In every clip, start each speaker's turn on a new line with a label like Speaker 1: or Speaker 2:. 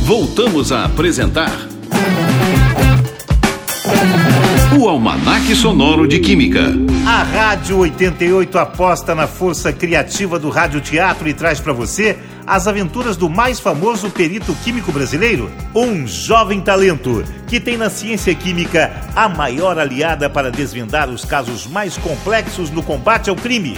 Speaker 1: voltamos a apresentar o Almanaque Sonoro de Química.
Speaker 2: A Rádio 88 aposta na força criativa do radioteatro e traz para você as aventuras do mais famoso perito químico brasileiro, um jovem talento que tem na ciência química a maior aliada para desvendar os casos mais complexos no combate ao crime.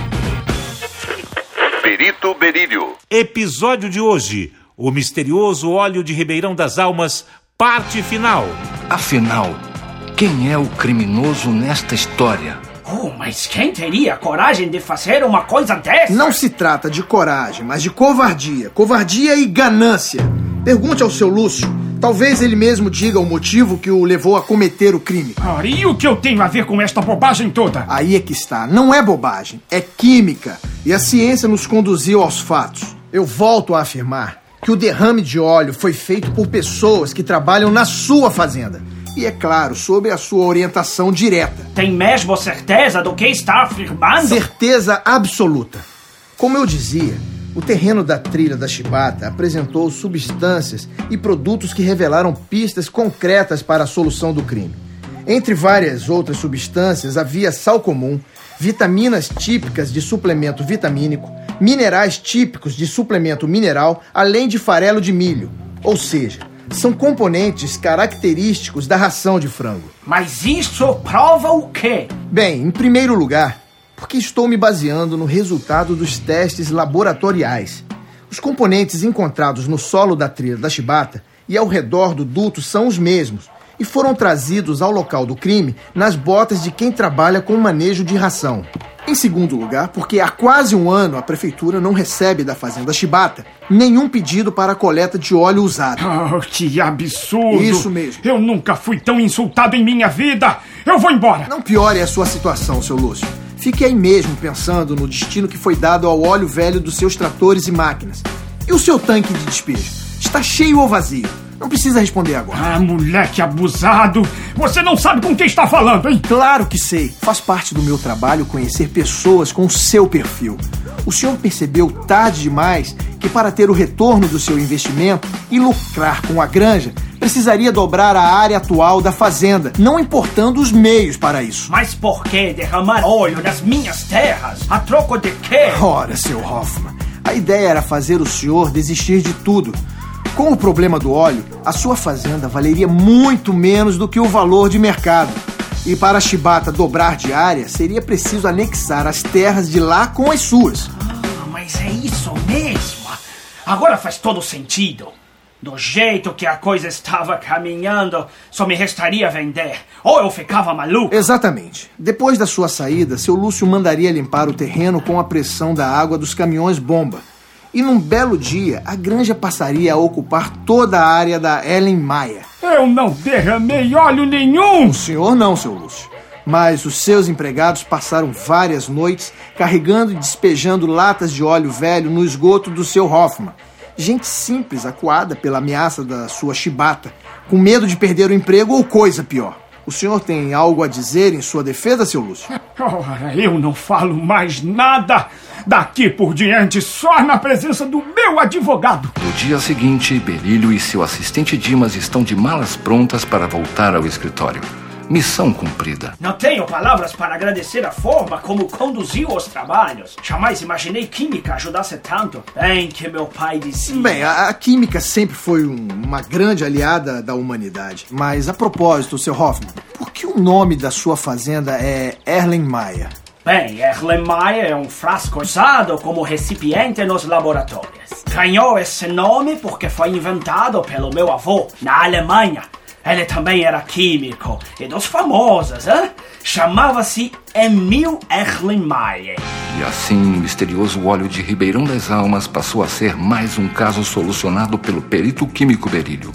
Speaker 1: Perito Berílio.
Speaker 2: Episódio de hoje: o misterioso óleo de Ribeirão das Almas, parte final.
Speaker 3: Afinal, quem é o criminoso nesta história?
Speaker 4: Oh, mas quem teria coragem de fazer uma coisa dessa?
Speaker 5: Não se trata de coragem, mas de covardia. Covardia e ganância. Pergunte ao seu Lúcio. Talvez ele mesmo diga o motivo que o levou a cometer o crime.
Speaker 6: E o que eu tenho a ver com esta bobagem toda?
Speaker 5: Aí é que está. Não é bobagem, é química. E a ciência nos conduziu aos fatos. Eu volto a afirmar que o derrame de óleo foi feito por pessoas que trabalham na sua fazenda. E, é claro, sob a sua orientação direta.
Speaker 4: Tem mesmo certeza do que está afirmando?
Speaker 5: Certeza absoluta. Como eu dizia, o terreno da trilha da Chibata apresentou substâncias e produtos que revelaram pistas concretas para a solução do crime. Entre várias outras substâncias havia sal comum, vitaminas típicas de suplemento vitamínico, minerais típicos de suplemento mineral, além de farelo de milho. Ou seja, são componentes característicos da ração de frango.
Speaker 4: Mas isso prova o quê?
Speaker 5: Bem, em primeiro lugar, porque estou me baseando no resultado dos testes laboratoriais. Os componentes encontrados no solo da trilha da Chibata e ao redor do duto são os mesmos e foram trazidos ao local do crime nas botas de quem trabalha com manejo de ração. Em segundo lugar, porque há quase um ano a prefeitura não recebe da fazenda Chibata nenhum pedido para a coleta de óleo usado.
Speaker 6: Que absurdo!
Speaker 5: Isso mesmo.
Speaker 6: Eu nunca fui tão insultado em minha vida! Eu vou embora!
Speaker 5: Não piore a sua situação, seu Lúcio. Fique aí mesmo pensando no destino que foi dado ao óleo velho dos seus tratores e máquinas. E o seu tanque de despejo? Está cheio ou vazio? Não precisa responder agora.
Speaker 6: Moleque abusado! Você não sabe com quem está falando, hein?
Speaker 5: Claro que sei. Faz parte do meu trabalho conhecer pessoas com o seu perfil. O senhor percebeu tarde demais que para ter o retorno do seu investimento e lucrar com a granja, precisaria dobrar a área atual da fazenda, não importando os meios para isso.
Speaker 4: Mas por que derramar óleo nas minhas terras? A troco de quê?
Speaker 5: Ora, seu Hoffman, a ideia era fazer o senhor desistir de tudo. Com o problema do óleo, a sua fazenda valeria muito menos do que o valor de mercado. E para a Chibata dobrar de área, seria preciso anexar as terras de lá com as suas.
Speaker 4: Mas é isso mesmo. Agora faz todo sentido. Do jeito que a coisa estava caminhando, só me restaria vender. Ou eu ficava maluco.
Speaker 5: Exatamente. Depois da sua saída, seu Lúcio mandaria limpar o terreno com a pressão da água dos caminhões-bomba. E num belo dia, a granja passaria a ocupar toda a área da Ellen Maia.
Speaker 6: Eu não derramei óleo nenhum!
Speaker 5: O senhor não, seu Lúcio. Mas os seus empregados passaram várias noites carregando e despejando latas de óleo velho no esgoto do seu Hoffman. Gente simples, acuada pela ameaça da sua Chibata, com medo de perder o emprego ou coisa pior. O senhor tem algo a dizer em sua defesa, seu Lúcio?
Speaker 6: Ora, eu não falo mais nada. Daqui por diante, só na presença do meu advogado.
Speaker 3: No dia seguinte, Berílio e seu assistente Dimas estão de malas prontas para voltar ao escritório. Missão cumprida.
Speaker 4: Não tenho palavras para agradecer a forma como conduziu os trabalhos. Jamais imaginei química ajudasse tanto. Bem que meu pai dizia.
Speaker 5: Bem, a química sempre foi uma grande aliada da humanidade. Mas, a propósito, seu Hoffman, por que o nome da sua fazenda é Erlenmeyer?
Speaker 4: Bem, Erlenmeyer é um frasco usado como recipiente nos laboratórios. Ganhou esse nome porque foi inventado pelo meu avô na Alemanha. Ele também era químico e dos famosos, hein? Chamava-se Emil Erlenmeyer.
Speaker 3: E assim, o misterioso óleo de Ribeirão das Almas passou a ser mais um caso solucionado pelo perito químico Berílio.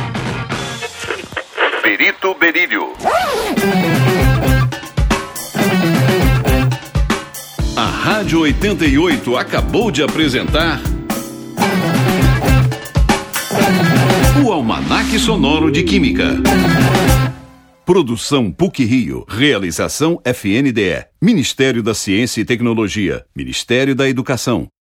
Speaker 1: Perito Berílio. A Rádio 88 acabou de apresentar o Almanaque Sonoro de Química. Produção PUC-Rio. Realização FNDE. Ministério da Ciência e Tecnologia. Ministério da Educação.